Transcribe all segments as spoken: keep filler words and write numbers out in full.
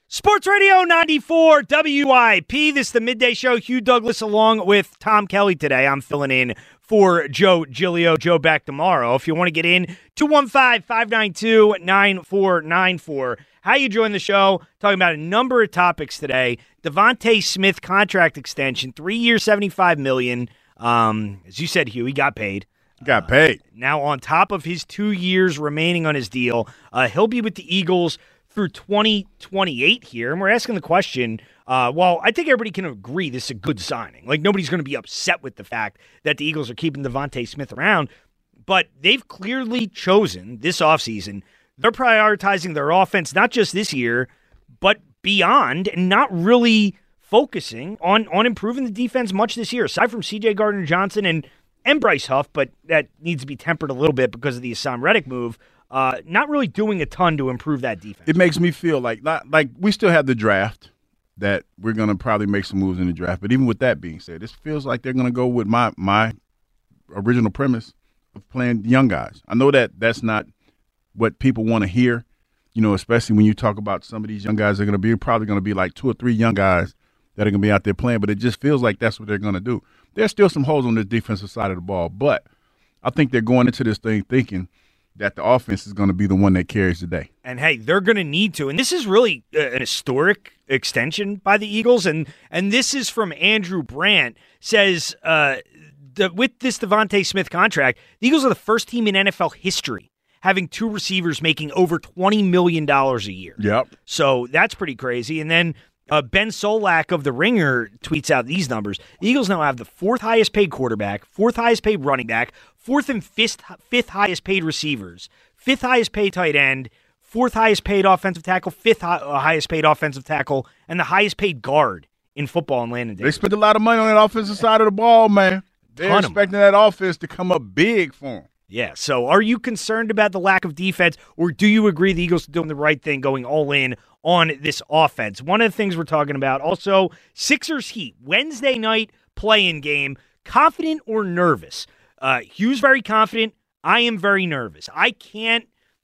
Sports Radio ninety-four W I P. This is the Midday Show. Hugh Douglas along with Tom Kelly today. I'm filling in for Joe Giglio. Joe back tomorrow. If you want to get in, two one five, five nine two, nine four nine four. How you join the show? Talking about a number of topics today. Devontae Smith contract extension, three years, seventy-five million dollars. Um, as you said, Hugh, he got paid. Got paid. Uh, now on top of his two years remaining on his deal, uh, he'll be with the Eagles through twenty twenty-eight here, and we're asking the question, uh, well, I think everybody can agree this is a good signing. Like, nobody's going to be upset with the fact that the Eagles are keeping Devontae Smith around, but they've clearly chosen this offseason, they're prioritizing their offense not just this year, but beyond, and not really focusing on, on improving the defense much this year, aside from C J Gardner-Johnson and, and Bryce Huff, but that needs to be tempered a little bit because of the Hassan Reddick move. Uh, not really doing a ton to improve that defense. It makes me feel like not, like we still have the draft that we're going to probably make some moves in the draft. But even with that being said, this feels like they're going to go with my my original premise of playing young guys. I know that that's not what people want to hear, you know, especially when you talk about some of these young guys that are going to be probably going to be like two or three young guys that are going to be out there playing. But it just feels like that's what they're going to do. There's still some holes on the defensive side of the ball, but I think they're going into this thing thinking that the offense is going to be the one that carries the day. And, hey, they're going to need to. And this is really an historic extension by the Eagles. And and this is from Andrew Brandt, says uh, the, with this Devontae Smith contract, the Eagles are the first team in N F L history having two receivers making over twenty million dollars a year. Yep. So that's pretty crazy. And then uh, Ben Solak of The Ringer tweets out these numbers. The Eagles now have the fourth highest paid quarterback, fourth highest paid running back, fourth and fifth, fifth highest paid receivers, fifth highest paid tight end, fourth highest paid offensive tackle, fifth hi- uh, highest paid offensive tackle, and the highest paid guard in football in Landon Davis. They spent a lot of money on that offensive side of the ball, man. They're Ton expecting that offense to come up big for them. Yeah, so are you concerned about the lack of defense, or do you agree the Eagles are doing the right thing going all in on this offense? One of the things we're talking about, also, Sixers Heat, Wednesday night play-in game, confident or nervous? Uh, Hugh's very confident. I am very nervous. I can't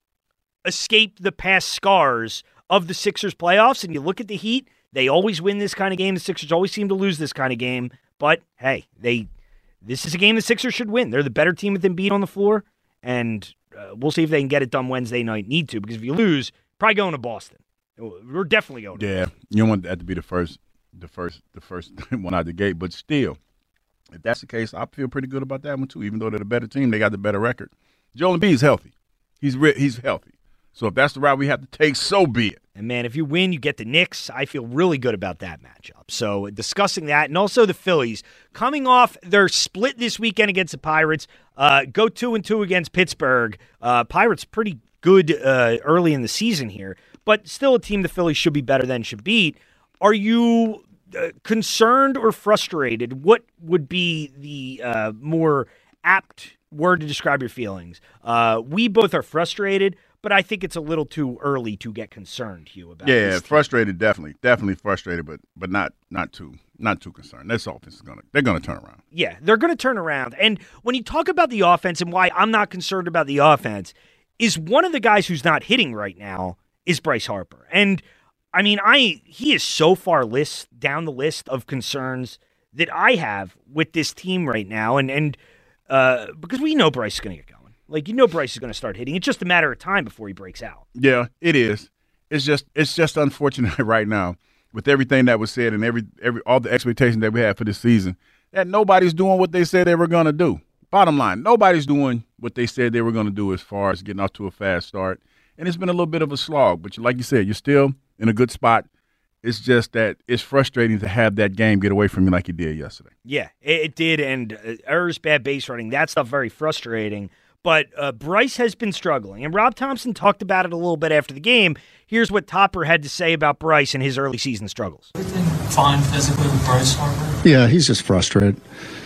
escape the past scars of the Sixers playoffs, and you look at the Heat, they always win this kind of game. The Sixers always seem to lose this kind of game, but hey, they this is a game the Sixers should win. They're the better team with Embiid on the floor, and uh, we'll see if they can get it done Wednesday night. Need to, because if you lose, probably going to Boston. We're definitely going to Yeah, Boston. You don't want that to be the first, the first, the first one out the gate, but still, if that's the case, I feel pretty good about that one too. Even though they're the better team, they got the better record. Joel Embiid's healthy. He's re- he's healthy. So if that's the route we have to take, so be it. And, man, if you win, you get the Knicks. I feel really good about that matchup. So discussing that, and also the Phillies, coming off their split this weekend against the Pirates, uh, go two and two against Pittsburgh. Uh, Pirates pretty good uh, early in the season here, but still a team the Phillies should be better than, should beat. Are you uh, concerned or frustrated? What would be the uh, more apt word to describe your feelings? Uh, we both are frustrated, but I think it's a little too early to get concerned, Hugh, about yeah, this team. frustrated, definitely, definitely frustrated, but but not not too not too concerned. This offense is gonna they're gonna turn around. Yeah, they're gonna turn around. And when you talk about the offense and why I'm not concerned about the offense, is one of the guys who's not hitting right now is Bryce Harper. And I mean, I he is so far list down the list of concerns that I have with this team right now, and and uh, because we know Bryce is gonna get going. Like, you know Bryce is going to start hitting. It's just a matter of time before he breaks out. Yeah, it is. It's just it's just unfortunate right now with everything that was said and every every all the expectations that we had for this season that nobody's doing what they said they were going to do. Bottom line, nobody's doing what they said they were going to do as far as getting off to a fast start. And it's been a little bit of a slog. But like you said, you're still in a good spot. It's just that it's frustrating to have that game get away from you like it did yesterday. Yeah, it, it did. And uh, errors, bad base running, that stuff very frustrating. But uh, Bryce has been struggling, and Rob Thompson talked about it a little bit after the game. Here's what Topper had to say about Bryce and his early season struggles. Everything fine physically with Bryce Harper? Yeah, he's just frustrated.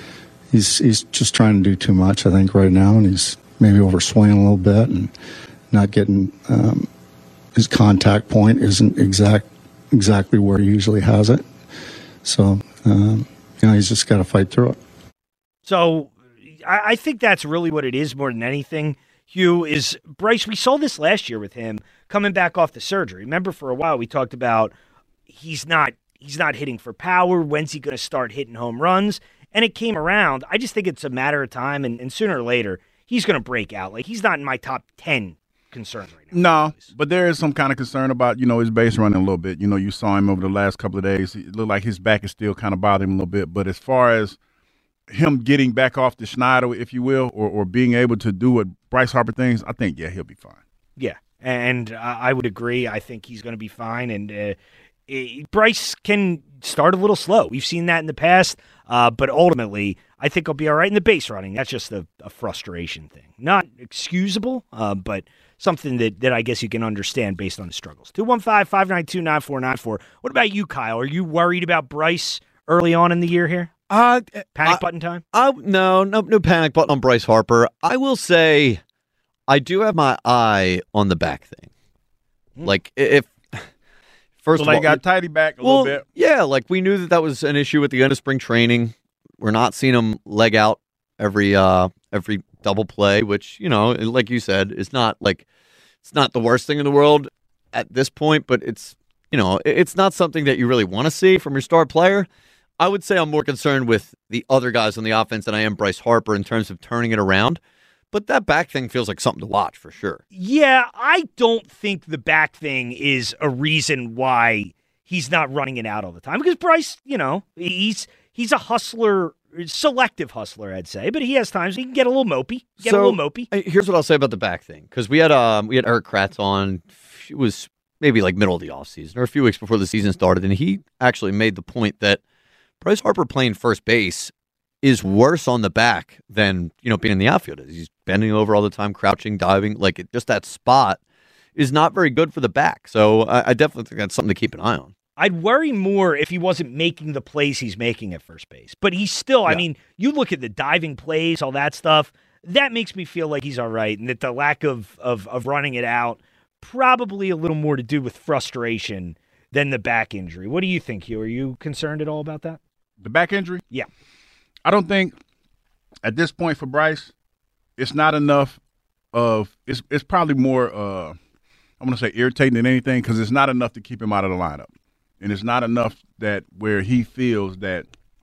He's he's just trying to do too much, I think, right now, and he's maybe overswinging a little bit and not getting um, his contact point isn't exact exactly where he usually has it. So, um, you know, he's just got to fight through it. So I think that's really what it is more than anything, Hugh, is Bryce. We saw this last year with him coming back off the surgery. Remember, for a while we talked about he's not he's not hitting for power. When's he going to start hitting home runs? And it came around. I just think it's a matter of time, and, and sooner or later, he's going to break out. Like, he's not in my top ten concerns right now. No, but there is some kind of concern about, you know, his base running a little bit. You know, you saw him over the last couple of days. It looked like his back is still kind of bothering him a little bit. But as far as him getting back off the Schneider, if you will, or, or being able to do what Bryce Harper things, I think, yeah, he'll be fine. Yeah, and uh, I would agree. I think he's going to be fine. And uh, it, Bryce can start a little slow. We've seen that in the past. Uh, but ultimately, I think he'll be all right in the base running. That's just a, a frustration thing. Not excusable, uh, but something that, that I guess you can understand based on the struggles. two one five, five nine two, nine four nine four. What about you, Kyle? Are you worried about Bryce early on in the year here? Uh, Panic I, button time? I, no, no, no panic button on Bryce Harper. I will say I do have my eye on the back thing. Mm. Like, if... First so of they all, got tidy back a well, little bit. Yeah, like we knew that that was an issue at the end of spring training. We're not seeing him leg out every uh, every double play, which, you know, like you said, is not like it's not the worst thing in the world at this point, but it's, you know, it's not something that you really want to see from your star player. I would say I'm more concerned with the other guys on the offense than I am Bryce Harper in terms of turning it around. But that back thing feels like something to watch for sure. Yeah, I don't think the back thing is a reason why he's not running it out all the time. Because Bryce, you know, he's he's a hustler, selective hustler, I'd say. But he has times he can get a little mopey, get so, a little mopey. Here's what I'll say about the back thing. Because we had um we had Eric Kratz on. It was maybe like middle of the offseason or a few weeks before the season started. And he actually made the point that Bryce Harper playing first base is worse on the back than, you know, being in the outfield. He's bending over all the time, crouching, diving. Like, it, just that spot is not very good for the back. So I, I definitely think that's something to keep an eye on. I'd worry more if he wasn't making the plays he's making at first base. But he's still, yeah. I mean, you look at the diving plays, all that stuff, that makes me feel like he's all right. And that the lack of, of, of running it out, probably a little more to do with frustration than the back injury. What do you think, Hugh? Are you concerned at all about that? The back injury? Yeah. I don't think at this point for Bryce, it's not enough of it's it's probably more uh, I'm going to say irritating than anything, because it's not enough to keep him out of the lineup. And it's not enough that where he feels that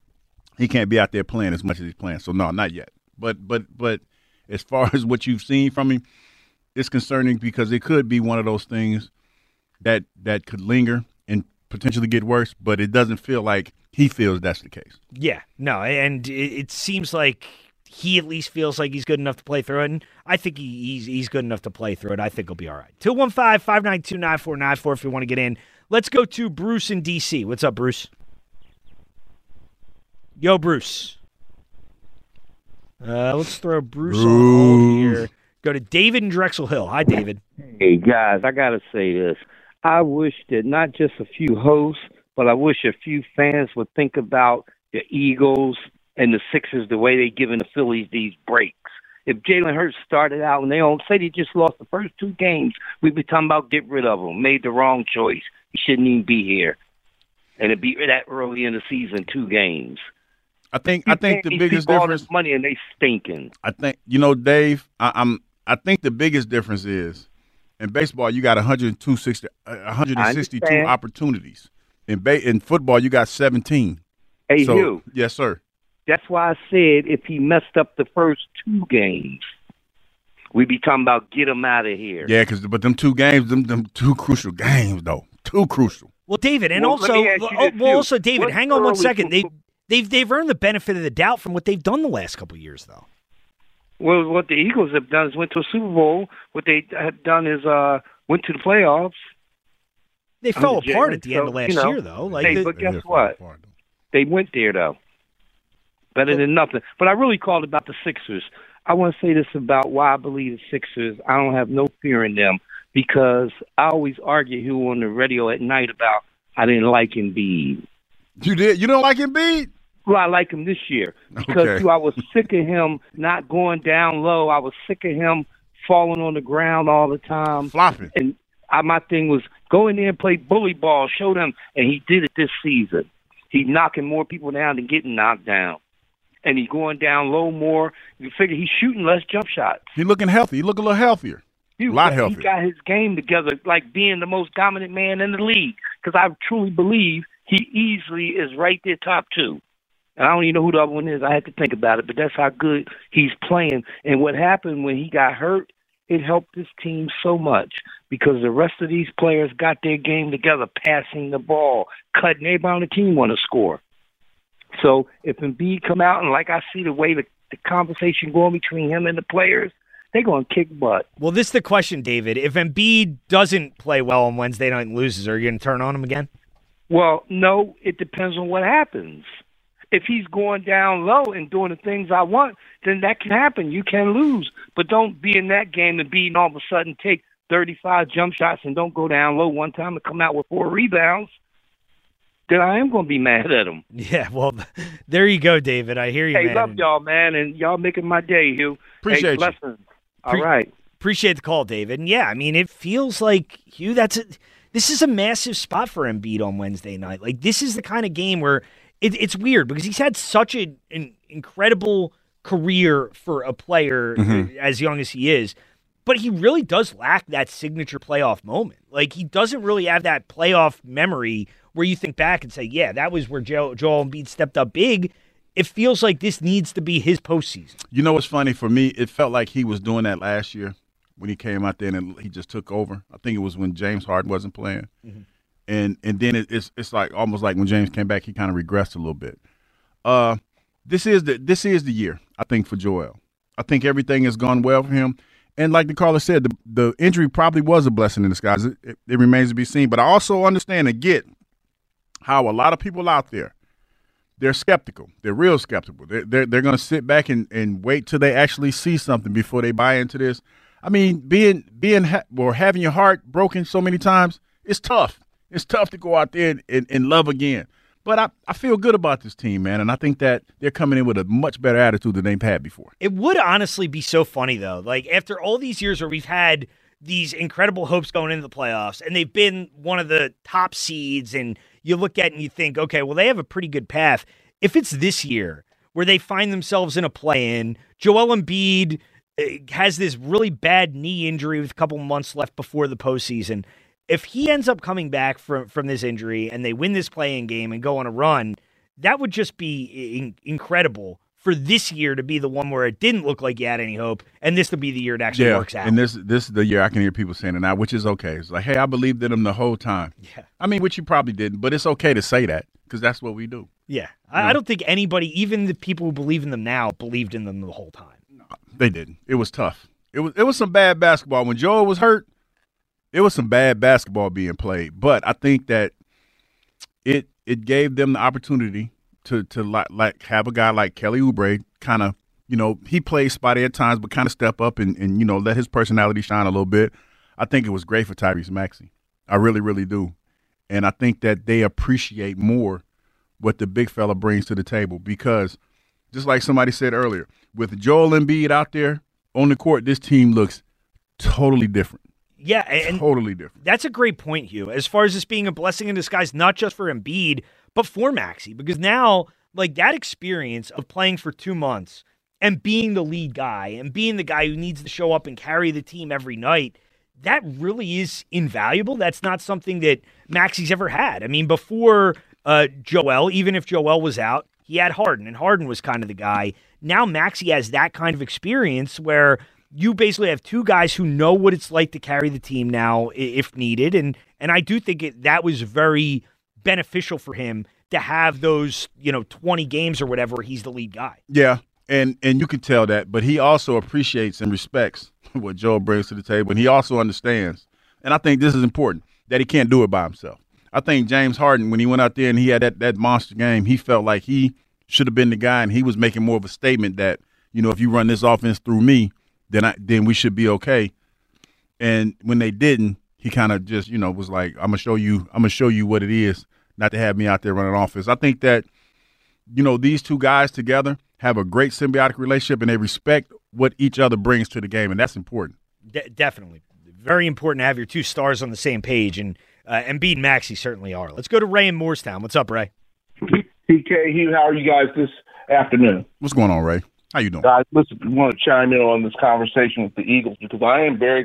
he can't be out there playing as much as he's playing. So no, not yet. But but but as far as what you've seen from him, it's concerning, because it could be one of those things that that could linger and potentially get worse, but it doesn't feel like he feels that's the case. Yeah, no, and it, it seems like he at least feels like he's good enough to play through it, and I think he, he's he's good enough to play through it. I think he'll be all right. two one five, five nine two, nine four nine four if you want to get in. Let's go to Bruce in D C. What's up, Bruce? Yo, Bruce. Uh, let's throw Bruce, Bruce on hold here. Go to David in Drexel Hill. Hi, David. Hey, guys, I got to say this. I wish that not just a few hosts, but I wish a few fans would think about the Eagles and the Sixers the way they giving the Phillies these breaks. If Jalen Hurts started out and they don't say they just lost the first two games, we'd be talking about get rid of him, made the wrong choice. He shouldn't even be here. And it'd be that early in the season, two games. I think I think the biggest difference. All this money and they stinking. I think you know, Dave. I, I'm. I think the biggest difference is in baseball you got one hundred sixty, one hundred sixty-two opportunities. In ba- in football you got seventeen. Hey, so, Hugh. Yes, sir. That's why I said if he messed up the first two games, we'd be talking about get him out of here. Yeah, because but them two games, them them two crucial games though, too crucial. Well, David, and well, also, oh, well, also, David, what hang on one second. They they've they've earned the benefit of the doubt from what they've done the last couple of years, though. Well, what the Eagles have done is went to a Super Bowl. What they have done is uh, went to the playoffs. They fell apart at the so, end of last you know, year, though. Like, hey, the, but guess what? They went there, though. Better well, than nothing. But I really called about the Sixers. I want to say this about why I believe the Sixers. I don't have no fear in them, because I always argue who on the radio at night about I didn't like Embiid. You did? You don't like Embiid? Well, I like him this year because okay. too, I was sick of him not going down low. I was sick of him falling on the ground all the time. Flopping. And I, my thing was go in there and play bully ball, show them, and he did it this season. He's knocking more people down than getting knocked down. And he's going down low more. You figure he's shooting less jump shots. He's looking healthy. He look a little healthier. He, A lot he healthier. got his game together, like being the most dominant man in the league. Because I truly believe he easily is right there top two. And I don't even know who the other one is. I had to think about it, but that's how good he's playing. And what happened when he got hurt, it helped this team so much because the rest of these players got their game together, passing the ball, cutting. Everybody on the team want to score. So if Embiid come out, and like I see the way the, the conversation going between him and the players, they're going to kick butt. Well, this is the question, David. If Embiid doesn't play well on Wednesday night and loses, are you going to turn on him again? Well, no, it depends on what happens. If he's going down low and doing the things I want, then that can happen. You can lose. But don't be in that game and be and all of a sudden take thirty-five jump shots and don't go down low one time and come out with four rebounds. Then I am going to be mad at him. Yeah, well, there you go, David. I hear you, hey, man. love y'all, man, and y'all making my day, Hugh. Appreciate hey, you. blessings. All Pre- right. Appreciate the call, David. And yeah, I mean, it feels like, Hugh, that's a, this is a massive spot for Embiid on Wednesday night. Like, this is the kind of game where it, it's weird because he's had such a, an incredible career for a player Mm-hmm. as young as he is, but he really does lack that signature playoff moment. Like, he doesn't really have that playoff memory where you think back and say, yeah, that was where Joel, Joel Embiid stepped up big. It feels like this needs to be his postseason. You know what's funny for me? It felt like he was doing that last year when he came out there and he just took over. I think it was when James Harden wasn't playing, mm-hmm. and and then it, it's it's like almost like when James came back, he kind of regressed a little bit. Uh, this is the this is the year I think for Joel. I think everything has gone well for him, and like the caller said, the the injury probably was a blessing in disguise. It, it, it remains to be seen, but I also understand and get how a lot of people out there, they're skeptical. They're real skeptical. They're, they're, they're going to sit back and, and wait till they actually see something before they buy into this. I mean, being being ha- or having your heart broken so many times, it's tough. It's tough to go out there and, and, and love again. But I, I feel good about this team, man, and I think that they're coming in with a much better attitude than they've had before. It would honestly be so funny, though. Like, after all these years where we've had these incredible hopes going into the playoffs, and they've been one of the top seeds, and you look at it and you think, okay, well, they have a pretty good path. If it's this year where they find themselves in a play-in, Joel Embiid uh, has this really bad knee injury with a couple months left before the postseason. If he ends up coming back from, from this injury and they win this play-in game and go on a run, that would just be in- incredible for this year to be the one where it didn't look like you had any hope, and this to be the year it actually yeah, works out. and this this is the year I can hear people saying it now, which is okay. It's like, hey, I believed in him the whole time. Yeah. I mean, which you probably didn't, but it's okay to say that because that's what we do. Yeah. I, I don't think anybody, even the people who believe in them now, believed in them the whole time. No, they didn't. It was tough. It was it was some bad basketball. When Joel was hurt, it was some bad basketball being played. But I think that it it gave them the opportunity to to like, like have a guy like Kelly Oubre kind of, you know, he plays spotty at times, but kind of step up and, and, you know, let his personality shine a little bit. I think it was great for Tyrese Maxey. I really, really do. And I think that they appreciate more what the big fella brings to the table because just like somebody said earlier, with Joel Embiid out there on the court, this team looks totally different. Yeah, and totally different. That's a great point, Hugh, as far as this being a blessing in disguise, not just for Embiid, but for Maxey, because now, like, that experience of playing for two months and being the lead guy and being the guy who needs to show up and carry the team every night, that really is invaluable. That's not something that Maxey's ever had. I mean, before uh, Joel, even if Joel was out, he had Harden, and Harden was kind of the guy. Now Maxey has that kind of experience where you basically have two guys who know what it's like to carry the team now if needed, and and I do think it, that was very beneficial for him to have those, you know, twenty games or whatever, he's the lead guy. Yeah, and and you can tell that, but he also appreciates and respects what Joel brings to the table, and he also understands, and I think this is important, that he can't do it by himself. I think James Harden, when he went out there and he had that, that monster game, he felt like he should have been the guy, and he was making more of a statement that, you know, if you run this offense through me, then I then we should be okay. And when they didn't, he kind of just, you know, was like, I'm gonna show you, I'm gonna show you what it is not to have me out there running offense. I think that, you know, these two guys together have a great symbiotic relationship and they respect what each other brings to the game, and that's important. De- definitely. Very important to have your two stars on the same page, and uh, Embiid and Maxey certainly are. Let's go to Ray in Moorestown. What's up, Ray? P K, Hugh, how are you guys this afternoon? What's going on, Ray? How you doing? I listen, want to chime in on this conversation with the Eagles because I am very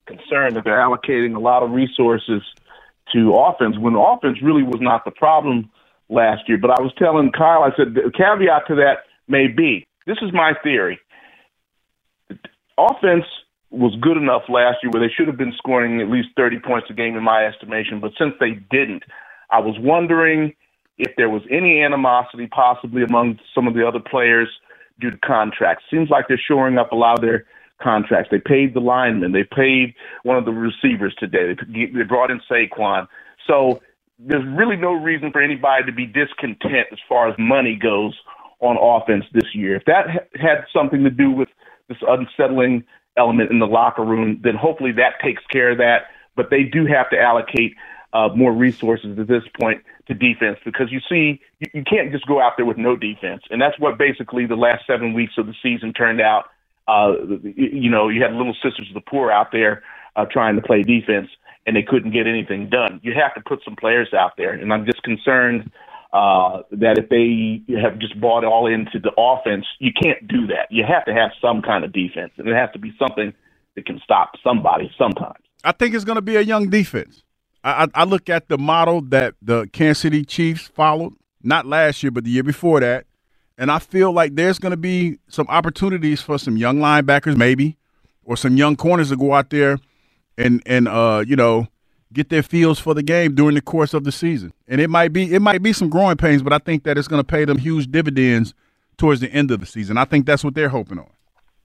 concerned that they're allocating a lot of resources to offense when the offense really was not the problem last year. But I was telling Kyle, I said the caveat to that may be, this is my theory. The offense was good enough last year where they should have been scoring at least thirty points a game in my estimation. But since they didn't, I was wondering if there was any animosity possibly among some of the other players due to contracts. Seems like they're shoring up a lot of their contracts. They paid the linemen. They paid one of the receivers today. They, they brought in Saquon. So there's really no reason for anybody to be discontent as far as money goes on offense this year. If that ha- had something to do with this unsettling element in the locker room, then hopefully that takes care of that. But they do have to allocate uh, more resources at this point to defense, because you see, you, you can't just go out there with no defense. And that's what basically the last seven weeks of the season turned out. Uh, you know, you had Little Sisters of the Poor out there uh, trying to play defense, and they couldn't get anything done. You have to put some players out there. And I'm just concerned uh, that if they have just bought all into the offense, you can't do that. You have to have some kind of defense, and it has to be something that can stop somebody sometimes. I think it's going to be a young defense. I, I, I look at the model that the Kansas City Chiefs followed, not last year, but the year before that. And I feel like there's going to be some opportunities for some young linebackers maybe, or some young corners to go out there and, and uh, you know, get their feels for the game during the course of the season. And it might be it might be some growing pains, but I think that it's going to pay them huge dividends towards the end of the season. I think that's what they're hoping on.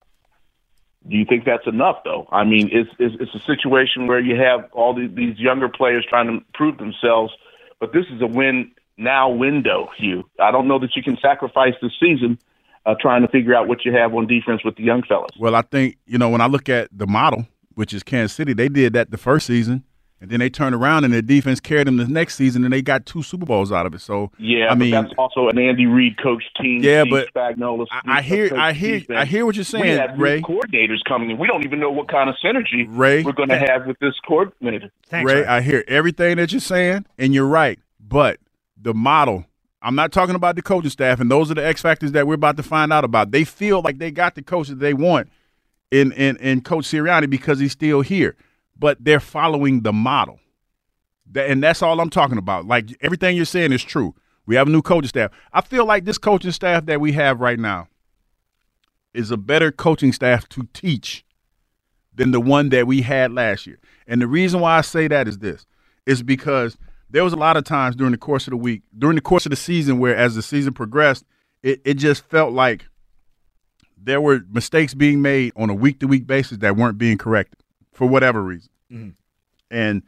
Do you think that's enough, though? I mean, it's it's, it's a situation where you have all these, these younger players trying to prove themselves, but this is a win-now window, Hugh. I don't know that you can sacrifice the season uh, trying to figure out what you have on defense with the young fellas. Well, I think, you know, when I look at the model, which is Kansas City, they did that the first season, and then they turned around and their defense carried them the next season, and they got two Super Bowls out of it. So yeah, I but mean, that's also an Andy Reid coached team. Yeah, Steve but Spagnuolo, I, I hear, I hear, defense. I hear what you're saying, we have Ray. Coordinators coming in. We don't even know what kind of synergy Ray, we're going to have with this coordinator. Thanks, Ray, Ray, I hear everything that you're saying, and you're right. But the model, I'm not talking about the coaching staff, and those are the X factors that we're about to find out about. They feel like they got the coach that they want in in, in Coach Sirianni because he's still here, but they're following the model. And that's all I'm talking about. Like, everything you're saying is true. We have a new coaching staff. I feel like this coaching staff that we have right now is a better coaching staff to teach than the one that we had last year. And the reason why I say that is this, is because there was a lot of times during the course of the week, during the course of the season, where as the season progressed, it, it just felt like there were mistakes being made on a week-to-week basis that weren't being corrected for whatever reason. Mm-hmm. And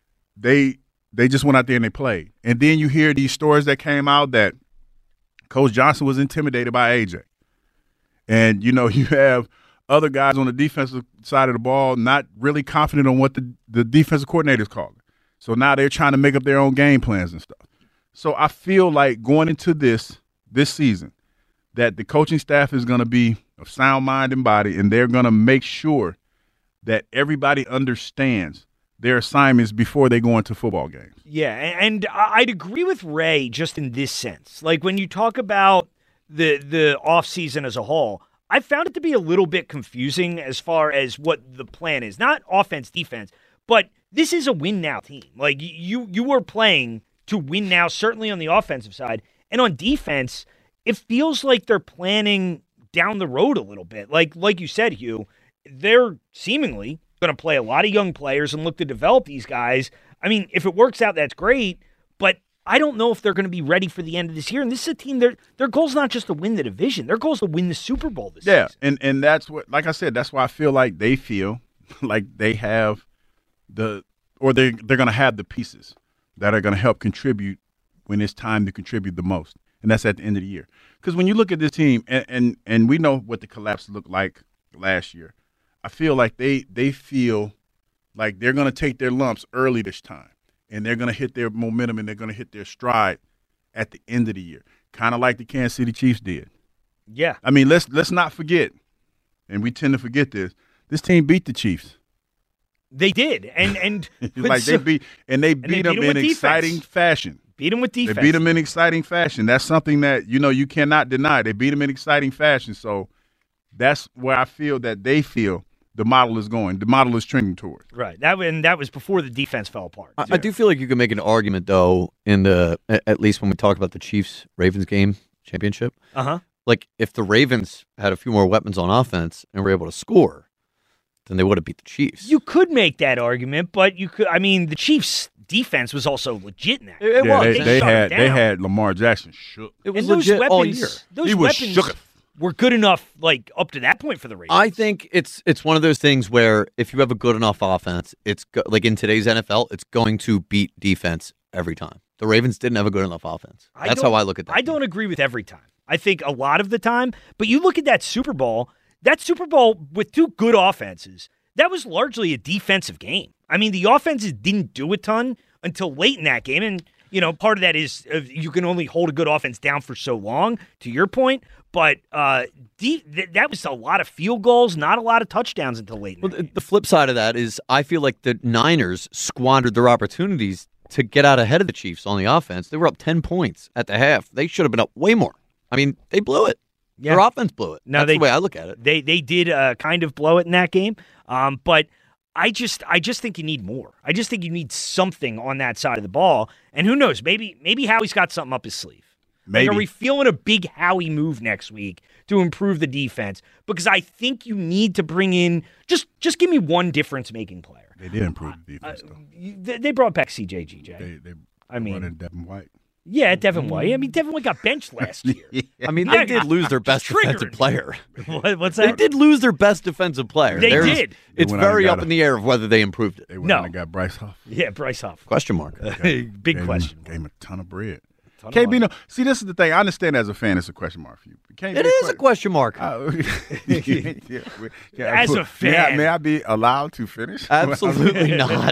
They they just went out there and they played. And then you hear these stories that came out that Coach Johnson was intimidated by A J. And, you know, you have other guys on the defensive side of the ball not really confident on what the, the defensive coordinators call it. So now they're trying to make up their own game plans and stuff. So I feel like going into this this season that the coaching staff is going to be of sound mind and body, and they're going to make sure that everybody understands their assignments before they go into football games. Yeah, and I'd agree with Ray just in this sense. Like, when you talk about the the offseason as a whole, I found it to be a little bit confusing as far as what the plan is. Not offense, defense, but this is a win-now team. Like, you you are playing to win now, certainly on the offensive side. And on defense, it feels like they're planning down the road a little bit. Like, like you said, Hugh, they're seemingly going to play a lot of young players and look to develop these guys. I mean, if it works out, that's great, but I don't know if they're going to be ready for the end of this year. And this is a team, their their goal is not just to win the division. Their goal is to win the Super Bowl this yeah, season. and and that's what, like I said, that's why I feel like they feel like they have the, or they they're going to have the pieces that are going to help contribute when it's time to contribute the most, and that's at the end of the year. Because when you look at this team, and and, and we know what the collapse looked like last year, I feel like they they feel like they're going to take their lumps early this time, and they're going to hit their momentum, and they're going to hit their stride at the end of the year, kind of like the Kansas City Chiefs did. Yeah. I mean, let's let's not forget, and we tend to forget this, this team beat the Chiefs. They did, and and like they beat and they beat they them beat them in with exciting defense. fashion. Beat them with defense. They beat them in exciting fashion. That's something that, you know, you cannot deny. They beat them in exciting fashion. So that's where I feel that they feel the model is going. The model is trending towards. Right. That and that was before the defense fell apart. I, I do feel like you can make an argument, though, in the at least when we talk about the Chiefs-Ravens game championship. Uh huh. Like, if the Ravens had a few more weapons on offense and were able to score, then they would have beat the Chiefs. You could make that argument, but you could. I mean, the Chiefs' defense was also legit in that. It, it Yeah, was. they, They they shut had it they down. had Lamar Jackson shook. It was And those legit weapons, all year. those He was weapons shook. were good enough, like up to that point for the Ravens. I think it's it's one of those things where if you have a good enough offense, it's go, like in today's N F L, it's going to beat defense every time. The Ravens didn't have a good enough offense. I That's don't- how I look at that. I don't agree with every time. I think a lot of the time, but you look at that Super Bowl, that Super Bowl with two good offenses, that was largely a defensive game. I mean, the offenses didn't do a ton until late in that game, and you know, part of that is uh, you can only hold a good offense down for so long, to your point, but uh, de- th- that was a lot of field goals, not a lot of touchdowns until late in Well, that the, game. the flip side of that is I feel like the Niners squandered their opportunities to get out ahead of the Chiefs on the offense. They were up ten points at the half. They should have been up way more. I mean, they blew it. Yeah. Their offense blew it. No, That's they- the way I look at it. They they did uh, kind of blow it in that game, um, but I just I just think you need more. I just think you need something on that side of the ball, and who knows? Maybe maybe Howie's got something up his sleeve. Maybe. Like, are we feeling a big Howie move next week to improve the defense? Because I think you need to bring in just just give me one difference making player. They did improve the defense, though. They, they brought back C J G J. They, they I mean- brought in Devin White. Yeah, Devin White. I mean, Devin White got benched last year. I mean, Yeah, they did lose their best triggered defensive me. player. What, what's They that? did lose their best defensive player. They There's- did. It's They went out very and up got in a- the air of whether they improved it. They went No. out and got Bryce Huff. Yeah, Bryce Huff. Question mark. Big Gave him- question. Gave him a ton of bread. Ton of K B, money. no. See, this is the thing. I understand as a fan, it's a question mark for you. It can't It be is a que- question mark. Uh, yeah, yeah, yeah. As a May I- fan. may I be allowed to finish? Absolutely not.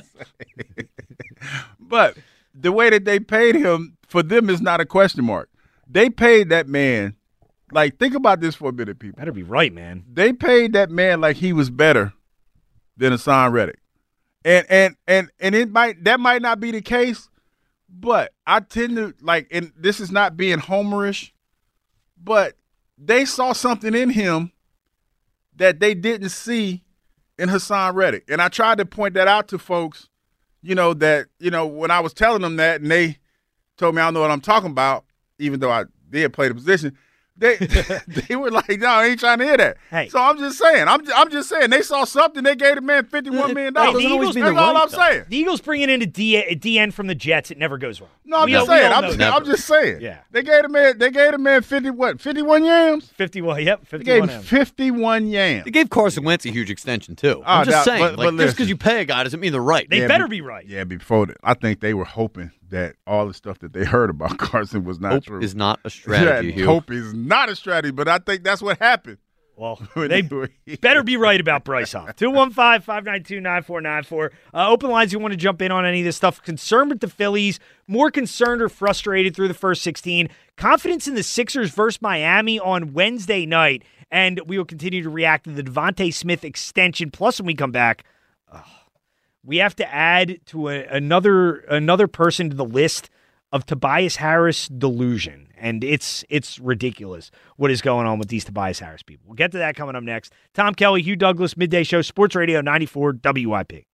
But the way that they paid him, for them, is not a question mark. They paid that man, like, think about this for a minute, people. Better be right, man. They paid that man like he was better than Hassan Reddick. And and and and it might that might not be the case, but I tend to like, and this is not being homerish, but they saw something in him that they didn't see in Hassan Reddick. And I tried to point that out to folks, you know, that, you know, when I was telling them that and they told me I don't know what I'm talking about, even though I did play the position, they they were like, no, I ain't trying to hear that. Hey. So I'm just saying, I'm, I'm just saying, they saw something, they gave the man fifty-one million dollars. Hey, the Eagles- That's all I'm saying. The Eagles bringing in a D, a D N from the Jets, it never goes wrong. No, I'm We just all- we saying. all I'm know just, that. I'm just saying. Yeah. They gave the man, they gave the man fifty what, fifty-one yams? fifty-one, yep, They gave fifty-one. him M. fifty-one yams. They gave Carson Wentz a huge extension, too. Ah, I'm just that- saying. but- like, but just because listen. you pay a guy doesn't mean they're right. They Yeah, better be- be right. Yeah, before that, I think they were hoping that all the stuff that they heard about Carson was not Hope true. is not a strategy, Yeah, Hugh. hope is not a strategy, but I think that's what happened. Well, When they they were- better be right about Bryce Huff. two one five, five nine two, nine four nine four. Uh, open lines, you want to jump in on any of this stuff. Concerned with the Phillies, more concerned or frustrated through the first sixteen. Confidence in the Sixers versus Miami on Wednesday night. And we will continue to react to the Devontae Smith extension. Plus, when we come back, oh, we have to add to a, another another person to the list of Tobias Harris delusion. And it's it's ridiculous what is going on with these Tobias Harris people. We'll get to that coming up next. Tom Kelly, Hugh Douglas, Midday Show, Sports Radio ninety-four W I P.